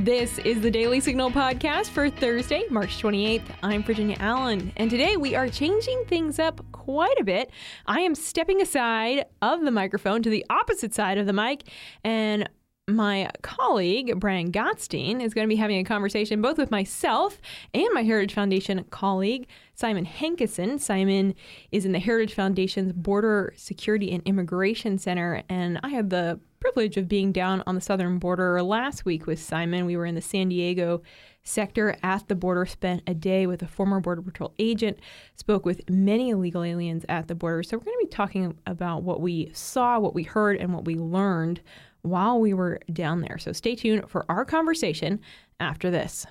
This is the Daily Signal podcast for Thursday, March 28th. I'm Virginia Allen, and today we are changing things up quite a bit. I am stepping aside of the microphone to the opposite side of the mic, and my colleague, Brian Gottstein, is going to be having a conversation both with myself and my Heritage Foundation colleague, Simon Hankeson. Simon is in the Heritage Foundation's Border Security and Immigration Center, and I had the privilege of being down on the southern border last week with Simon. We were in the San Diego sector at the border, spent a day with a former Border Patrol agent, spoke with many illegal aliens at the border. So we're going to be talking about what we saw, what we heard, and what we learned while we were down there. So stay tuned for our conversation after this.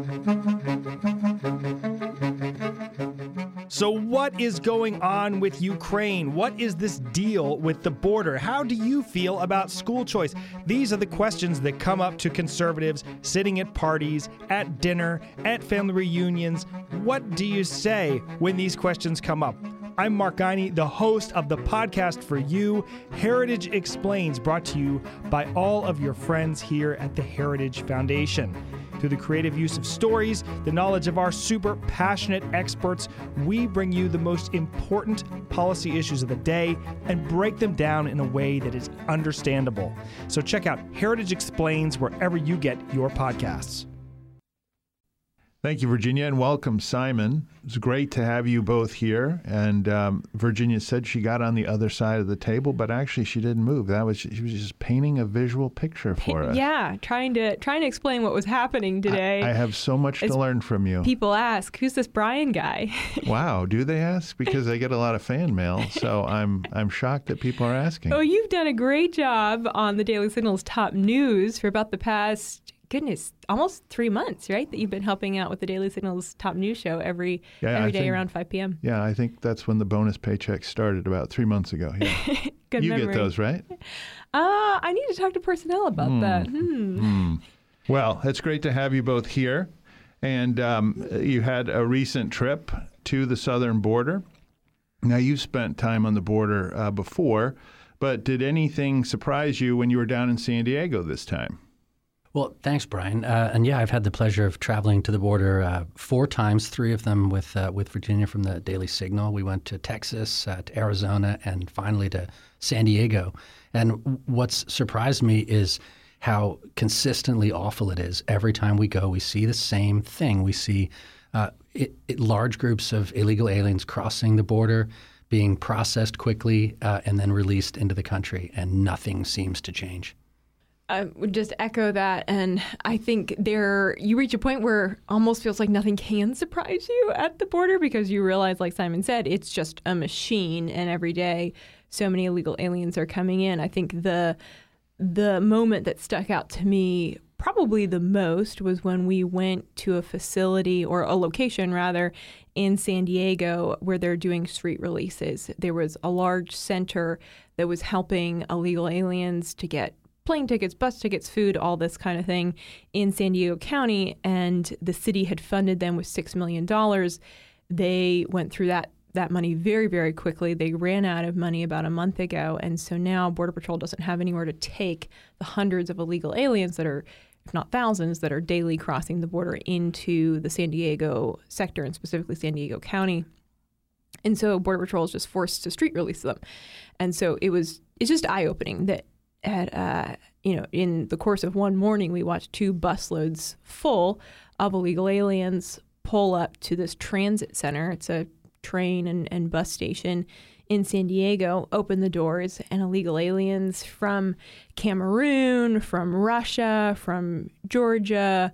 So what is going on with Ukraine? What is this deal with the border? How do you feel about school choice? These are the questions that come up to conservatives sitting at parties, at dinner, at family reunions. What do you say when these questions come up? I'm Mark Guiney, the host of the podcast for you, Heritage Explains, brought to you by all of your friends here at the Heritage Foundation. Through the creative use of stories, the knowledge of our super passionate experts, we bring you the most important policy issues of the day and break them down in a way that is understandable. So check out Heritage Explains wherever you get your podcasts. Thank you, Virginia, and welcome, Simon. It's great to have you both here. And Virginia said she got on the other side of the table, but actually she didn't move. She was just painting a visual picture for us. Yeah, trying to explain what was happening today. I have so much to learn from you. People ask, who's this Brian guy? Wow, do they ask? Because I get a lot of fan mail, so I'm shocked that people are asking. Oh, you've done a great job on the Daily Signal's top news for about the past almost 3 months, right? That you've been helping out with the Daily Signal's top news show every day around 5 p.m. Yeah, I think that's when the bonus paycheck started, about 3 months ago. Yeah. Good you memory. Get those, right? I need to talk to personnel about that. Well, it's great to have you both here. And you had a recent trip to the southern border. Now, you've spent time on the border before, but did anything surprise you when you were down in San Diego this time? Well, thanks, Brian. And yeah, I've had the pleasure of traveling to the border 4 times, 3 of them with Virginia from the Daily Signal. We went to Texas, to Arizona, and finally to San Diego. And what's surprised me is how consistently awful it is. Every time we go, we see the same thing. We see large groups of illegal aliens crossing the border, being processed quickly, and then released into the country, and nothing seems to change. I would just echo that, and I think you reach a point where almost feels like nothing can surprise you at the border because you realize, like Simon said, it's just a machine, and every day so many illegal aliens are coming in. I think the moment that stuck out to me probably the most was when we went to a facility, or a location rather, in San Diego where they're doing street releases. There was a large center that was helping illegal aliens to get plane tickets, bus tickets, food, all this kind of thing in San Diego County, and the city had funded them with $6 million. They went through that money very, very quickly. They ran out of money about a month ago, and so now Border Patrol doesn't have anywhere to take the hundreds of illegal aliens that are, if not thousands, that are daily crossing the border into the San Diego sector, and specifically San Diego County. And so Border Patrol is just forced to street release them. And so it's just eye-opening that in the course of one morning, we watched 2 busloads full of illegal aliens pull up to this transit center. It's a train and bus station in San Diego, open the doors, and illegal aliens from Cameroon, from Russia, from Georgia,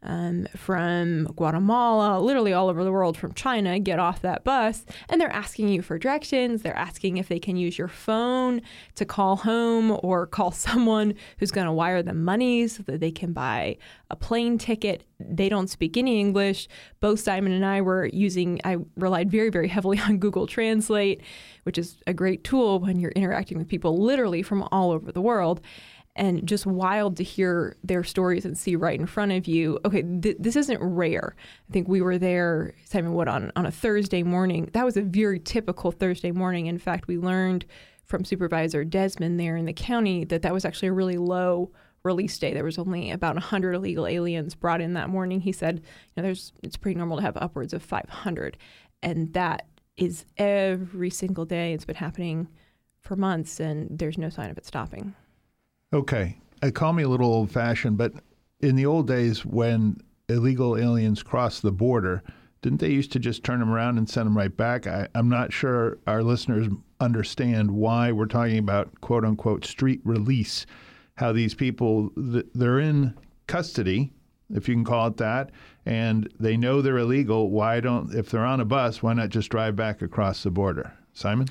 from Guatemala, literally all over the world, from China, get off that bus, and they're asking you for directions. They're asking if they can use your phone to call home or call someone who's going to wire them money so that they can buy a plane ticket. They don't speak any English. Both Simon and I I relied very, very heavily on Google Translate, which is a great tool when you're interacting with people literally from all over the world. And just wild to hear their stories and see right in front of you, okay, this isn't rare. I think we were there, Simon, on a Thursday morning. That was a very typical Thursday morning. In fact, we learned from Supervisor Desmond there in the county that was actually a really low release day, there was only about 100 illegal aliens brought in that morning. He said, it's pretty normal to have upwards of 500. And that is every single day. It's been happening for months, and there's no sign of it stopping. Okay. Call me a little old-fashioned, but in the old days when illegal aliens crossed the border, didn't they used to just turn them around and send them right back? I'm not sure our listeners understand why we're talking about quote-unquote street release, how these people, they're in custody, if you can call it that, and they know they're illegal. If they're on a bus, why not just drive back across the border? Simon?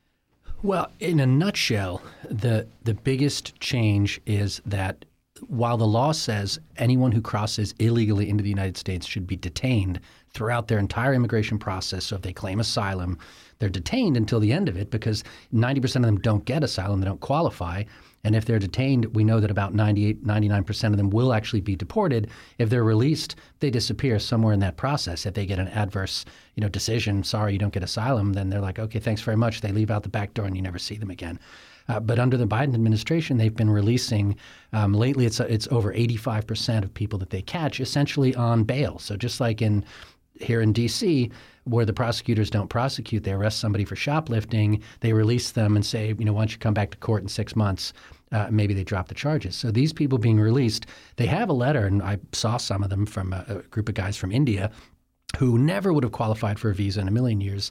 Well, in a nutshell, the biggest change is that while the law says anyone who crosses illegally into the United States should be detained throughout their entire immigration process, so if they claim asylum, they're detained until the end of it because 90% of them don't get asylum, they don't qualify. And if they're detained, we know that about 99% of them will actually be deported. If they're released, they disappear somewhere in that process. If they get an adverse, decision, sorry, you don't get asylum, then they're like, okay, thanks very much. They leave out the back door and you never see them again. But under the Biden administration, they've been releasing, lately it's over 85% of people that they catch essentially on bail. So just like here in D.C., where the prosecutors don't prosecute, they arrest somebody for shoplifting, they release them and say, why don't you come back to court in 6 months? Maybe they drop the charges. So these people being released, they have a letter, and I saw some of them from a group of guys from India who never would have qualified for a visa in a million years,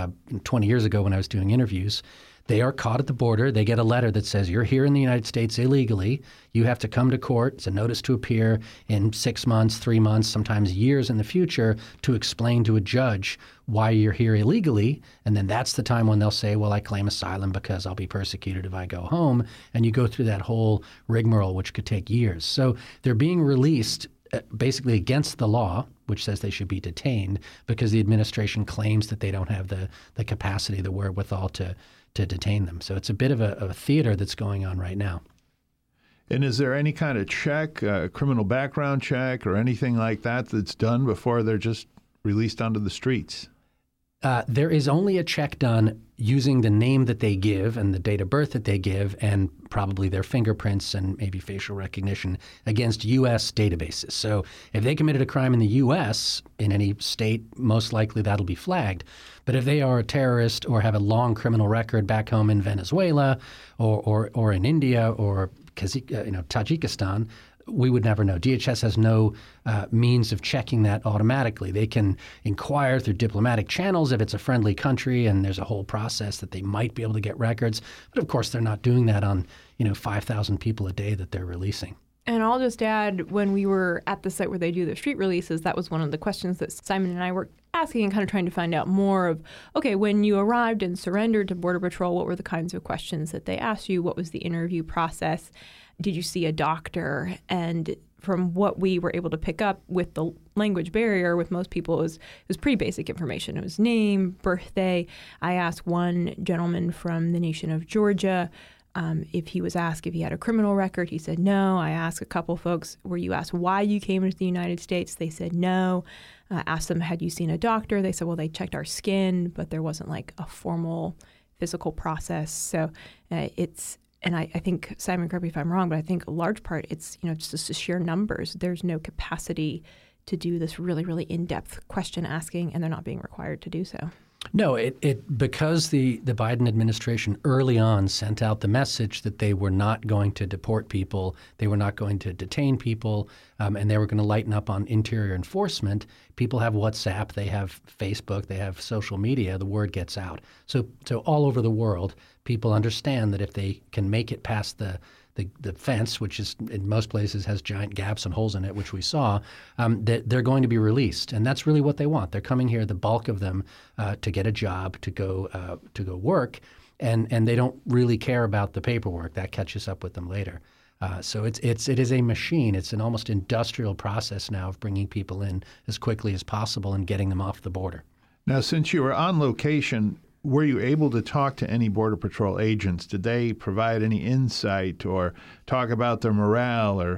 20 years ago when I was doing interviews. They are caught at the border. They get a letter that says, you're here in the United States illegally. You have to come to court. It's a notice to appear in 6 months, 3 months, sometimes years in the future to explain to a judge why you're here illegally. And then that's the time when they'll say, well, I claim asylum because I'll be persecuted if I go home. And you go through that whole rigmarole, which could take years. So they're being released basically against the law, which says they should be detained because the administration claims that they don't have the capacity, the wherewithal to detain them. So it's a bit of a theater that's going on right now. And is there any kind of check, criminal background check or anything like that that's done before they're just released onto the streets? There is only a check done using the name that they give and the date of birth that they give and probably their fingerprints and maybe facial recognition against U.S. databases. So if they committed a crime in the U.S., in any state, most likely that'll be flagged. But if they are a terrorist or have a long criminal record back home in Venezuela or in India or Tajikistan, we would never know. DHS has no means of checking that automatically. They can inquire through diplomatic channels if it's a friendly country, and there's a whole process that they might be able to get records. But of course, they're not doing that on 5,000 people a day that they're releasing. And I'll just add, when we were at the site where they do the street releases, that was one of the questions that Simon and I were asking and kind of trying to find out more of, okay, when you arrived and surrendered to Border Patrol, what were the kinds of questions that they asked you? What was the interview process? Did you see a doctor? And from what we were able to pick up with the language barrier with most people, it was pretty basic information. It was name, birthday. I asked one gentleman from the nation of Georgia if he was asked if he had a criminal record. He said no. I asked a couple folks, were you asked why you came into the United States? They said no. Asked them, had you seen a doctor? They said, well, they checked our skin, but there wasn't like a formal physical process. So and I think, Simon, correct me if I'm wrong, but I think a large part it's, just the sheer numbers. There's no capacity to do this really, really in-depth question asking, and they're not being required to do so. No, because the Biden administration early on sent out the message that they were not going to deport people, they were not going to detain people, and they were going to lighten up on interior enforcement. People have WhatsApp, they have Facebook, they have social media. The word gets out. So all over the world, people understand that if they can make it past the fence, which is in most places has giant gaps and holes in it, which we saw, that they're going to be released. And that's really what they want. They're coming here, the bulk of them, to get a job, to go work, and they don't really care about the paperwork. That catches up with them later. So it is a machine. It's an almost industrial process now of bringing people in as quickly as possible and getting them off the border. Now, since you were on location, were you able to talk to any Border Patrol agents? Did they provide any insight or talk about their morale or,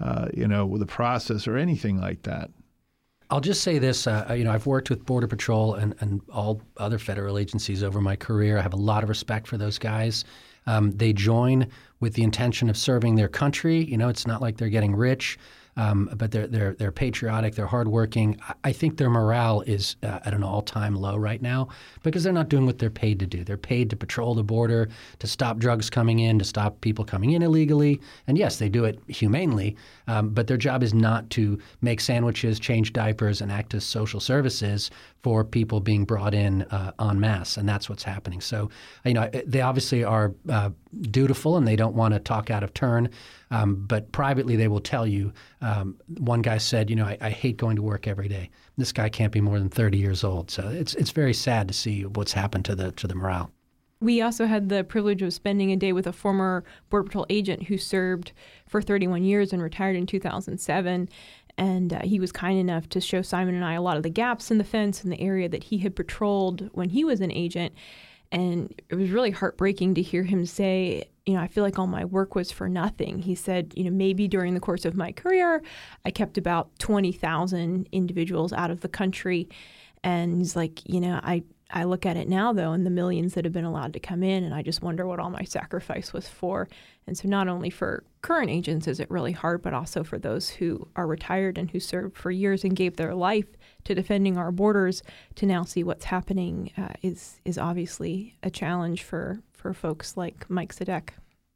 the process or anything like that? I'll just say this. I've worked with Border Patrol and all other federal agencies over my career. I have a lot of respect for those guys. They join with the intention of serving their country. You know, it's not like they're getting rich. But they're patriotic, they're hardworking. I think their morale is at an all-time low right now because they're not doing what they're paid to do. They're paid to patrol the border, to stop drugs coming in, to stop people coming in illegally. And yes, they do it humanely, but their job is not to make sandwiches, change diapers, and act as social services for people being brought in en masse, and that's what's happening. So, you know, they obviously are dutiful and they don't want to talk out of turn. But privately, they will tell you. One guy said, you know, I hate going to work every day. This guy can't be more than 30 years old. So it's very sad to see what's happened to the morale. We also had the privilege of spending a day with a former Border Patrol agent who served for 31 years and retired in 2007. And he was kind enough to show Simon and I a lot of the gaps in the fence in the area that he had patrolled when he was an agent. And it was really heartbreaking to hear him say, you know, I feel like all my work was for nothing. He said, you know, maybe during the course of my career, I kept about 20,000 individuals out of the country. And he's like, you know, I look at it now, though, and the millions that have been allowed to come in, and I just wonder what all my sacrifice was for. And so not only for current agents is it really hard, but also for those who are retired and who served for years and gave their life to defending our borders, to now see what's happening is obviously a challenge for folks like Mike Sadek.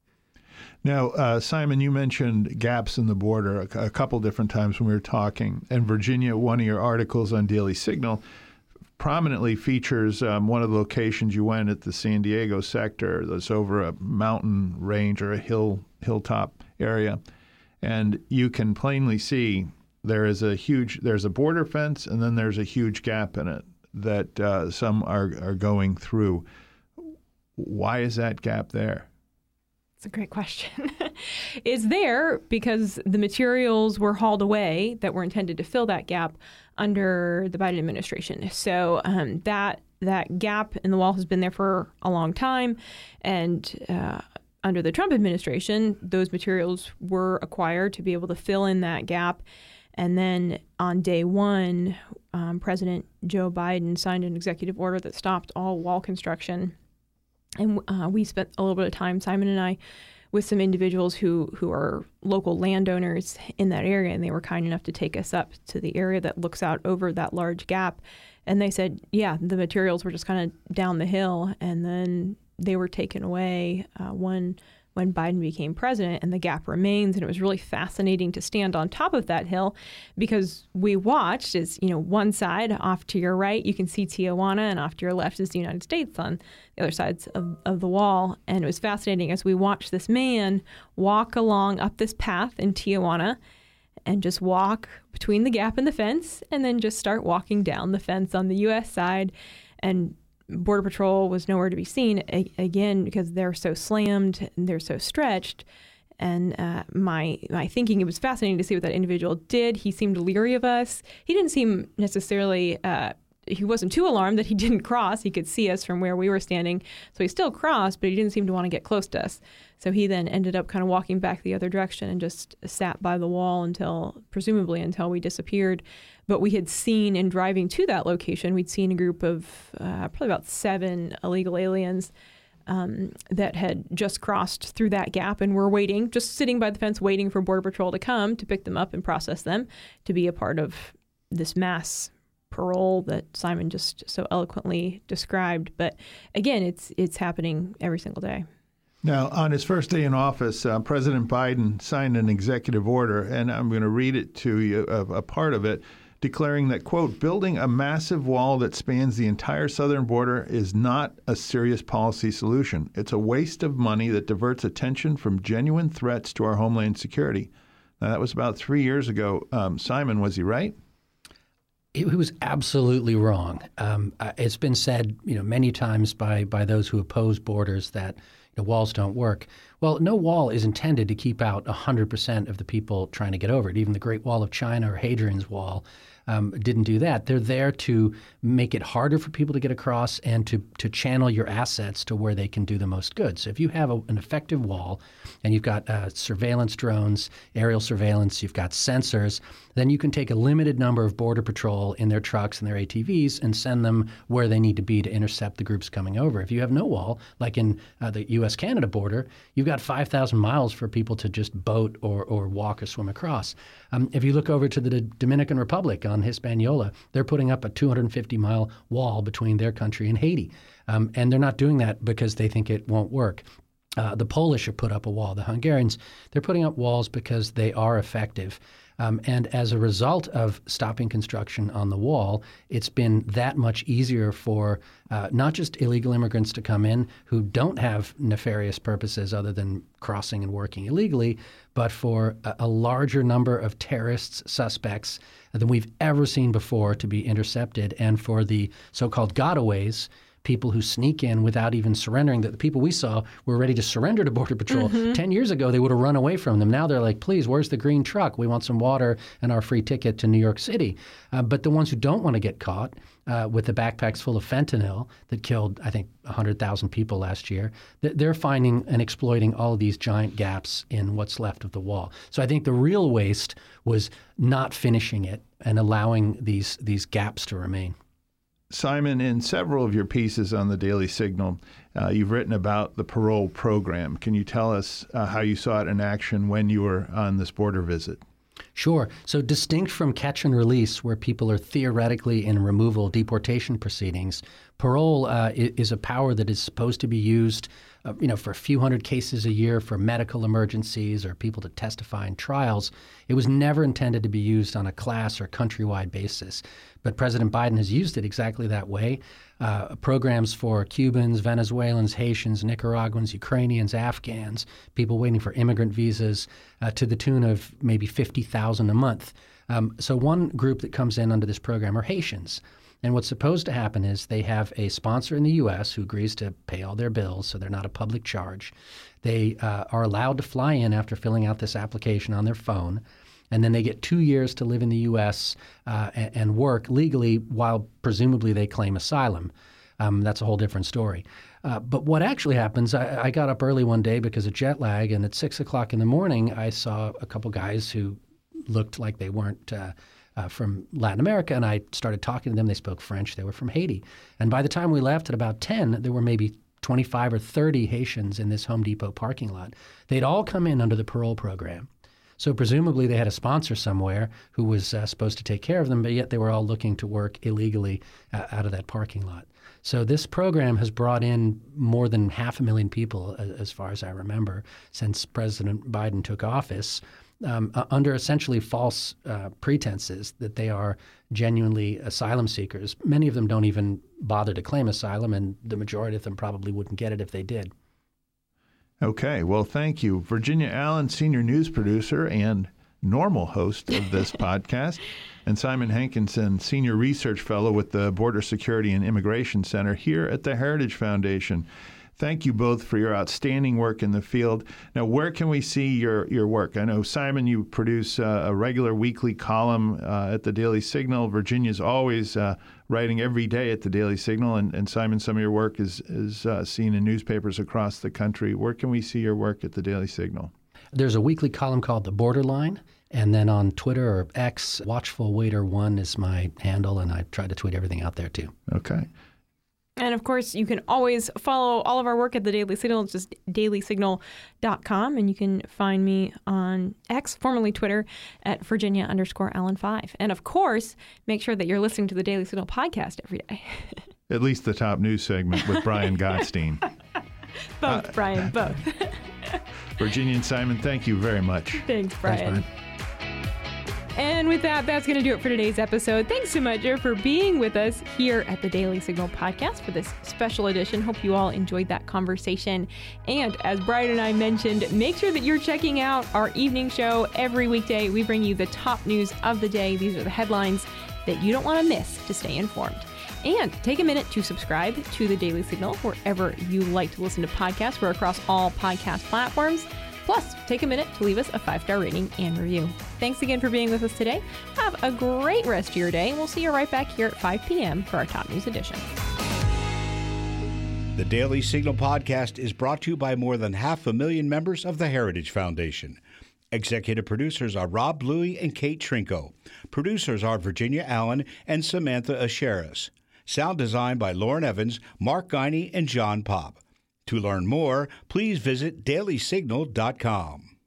Now, Simon, you mentioned gaps in the border a couple different times when we were talking. And Virginia, one of your articles on Daily Signal prominently features one of the locations you went at the San Diego sector that's over a mountain range or a hilltop area. And you can plainly see there's a border fence and then there's a huge gap in it that some are going through. Why is that gap there? It's a great question. It's there because the materials were hauled away that were intended to fill that gap under the Biden administration. So that gap in the wall has been there for a long time. And under the Trump administration, those materials were acquired to be able to fill in that gap. And then on day one, President Joe Biden signed an executive order that stopped all wall construction. And we spent a little bit of time, Simon and I, with some individuals who are local landowners in that area, and they were kind enough to take us up to the area that looks out over that large gap. And they said, yeah, the materials were just kind of down the hill, and then they were taken away when Biden became president, and the gap remains. And it was really fascinating to stand on top of that hill because we watched as, you know, one side off to your right, you can see Tijuana, and off to your left is the United States on the other sides of the wall. And it was fascinating as we watched this man walk along up this path in Tijuana and just walk between the gap and the fence and then just start walking down the fence on the U.S. side. And Border Patrol was nowhere to be seen, again, because they're so slammed and they're so stretched. And my thinking, it was fascinating to see what that individual did. He seemed leery of us. He didn't seem necessarily, he wasn't too alarmed that he didn't cross. He could see us from where we were standing. So he still crossed, but he didn't seem to want to get close to us. So he then ended up kind of walking back the other direction and just sat by the wall presumably until we disappeared. But we had seen, in driving to that location, we'd seen a group of probably about 7 illegal aliens that had just crossed through that gap and were waiting, just sitting by the fence, waiting for Border Patrol to come to pick them up and process them to be a part of this mass parole that Simon just so eloquently described. But again, it's happening every single day. Now, on his first day in office, President Biden signed an executive order, and I'm going to read it to you, a part of it, declaring that, quote, building a massive wall that spans the entire southern border is not a serious policy solution. It's a waste of money that diverts attention from genuine threats to our homeland security. Now, that was about 3 years ago. Simon, was he right? He was absolutely wrong. It's been said, many times by those who oppose borders that walls don't work. Well, no wall is intended to keep out 100% of the people trying to get over it. Even the Great Wall of China or Hadrian's Wall didn't do that. They're there to make it harder for people to get across and to channel your assets to where they can do the most good. So if you have an effective wall and you've got surveillance drones, aerial surveillance, you've got sensors, then you can take a limited number of Border Patrol in their trucks and their ATVs and send them where they need to be to intercept the groups coming over. If you have no wall, like in the U.S.-Canada border, you've got 5,000 miles for people to just boat or walk or swim across. If you look over to the Dominican Republic on Hispaniola, they're putting up a 250-mile wall between their country and Haiti. And they're not doing that because they think it won't work. The Polish have put up a wall. The Hungarians, they're putting up walls because they are effective. And as a result of stopping construction on the wall, it's been that much easier for not just illegal immigrants to come in who don't have nefarious purposes other than crossing and working illegally, but for a larger number of terrorists, suspects than we've ever seen before to be intercepted, and for the so-called gotaways, people who sneak in without even surrendering. The people we saw were ready to surrender to Border Patrol. 10 years ago, they would have run away from them. Now they're like, please, where's the green truck? We want some water and our free ticket to New York City. But the ones who don't want to get caught with the backpacks full of fentanyl that killed, I think, 100,000 people last year, they're finding and exploiting all of these giant gaps in what's left of the wall. So I think the real waste was not finishing it and allowing these gaps to remain. Simon, in several of your pieces on the Daily Signal, you've written about the parole program. Can you tell us how you saw it in action when you were on this border visit? Sure. So distinct from catch and release, where people are theoretically in removal deportation proceedings, parole is a power that is supposed to be used for a few hundred cases a year for medical emergencies or people to testify in trials. It was never intended to be used on a class or countrywide basis. But President Biden has used it exactly that way. Programs for Cubans, Venezuelans, Haitians, Nicaraguans, Ukrainians, Afghans, people waiting for immigrant visas to the tune of maybe 50,000 a month. So one group that comes in under this program are Haitians. And what's supposed to happen is they have a sponsor in the U.S. who agrees to pay all their bills, so they're not a public charge. They are allowed to fly in after filling out this application on their phone, and then they get 2 years to live in the U.S. And work legally while presumably they claim asylum. That's a whole different story. But what actually happens, I got up early one day because of jet lag, and at 6 o'clock in the morning, I saw a couple guys who looked like they weren't from Latin America, and I started talking to them. They spoke French. They were from Haiti. And by the time we left at about 10, there were maybe 25 or 30 Haitians in this Home Depot parking lot. They'd all come in under the parole program. So presumably they had a sponsor somewhere who was supposed to take care of them, but yet they were all looking to work illegally out of that parking lot. So this program has brought in more than 500,000 people, as far as I remember, since President Biden took office, under essentially false pretenses that they are genuinely asylum seekers. Many of them don't even bother to claim asylum, and the majority of them probably wouldn't get it if they did. Okay, well, thank you. Virginia Allen, senior news producer and normal host of this podcast, and Simon Hankinson, senior research fellow with the Border Security and Immigration Center here at the Heritage Foundation. Thank you both for your outstanding work in the field. Now, where can we see your work? I know, Simon, you produce a regular weekly column at the Daily Signal. Virginia's always writing every day at the Daily Signal. And Simon, some of your work is seen in newspapers across the country. Where can we see your work at the Daily Signal? There's a weekly column called The Borderline. And then on Twitter or X, WatchfulWaiter1 is my handle, and I try to tweet everything out there too. Okay. And of course, you can always follow all of our work at the Daily Signal. It's just dailysignal.com. And you can find me on X, formerly Twitter, at Virginia_Allen5. And of course, make sure that you're listening to the Daily Signal podcast every day. At least the top news segment with Brian Gottstein. Both, Brian, both. Virginia and Simon, thank you very much. Thanks, Brian. And with that, that's going to do it for today's episode. Thanks so much for being with us here at the Daily Signal podcast for this special edition. Hope you all enjoyed that conversation. And as Brian and I mentioned, make sure that you're checking out our evening show every weekday. We bring you the top news of the day. These are the headlines that you don't want to miss to stay informed. And take a minute to subscribe to the Daily Signal wherever you like to listen to podcasts. We're across all podcast platforms. Plus, take a minute to leave us a 5-star rating and review. Thanks again for being with us today. Have a great rest of your day, and we'll see you right back here at 5 p.m. for our Top News Edition. The Daily Signal podcast is brought to you by more than 500,000 members of the Heritage Foundation. Executive producers are Rob Bluey and Kate Trinko. Producers are Virginia Allen and Samantha Asheris. Sound design by Lauren Evans, Mark Guiney, and John Pop. To learn more, please visit dailysignal.com.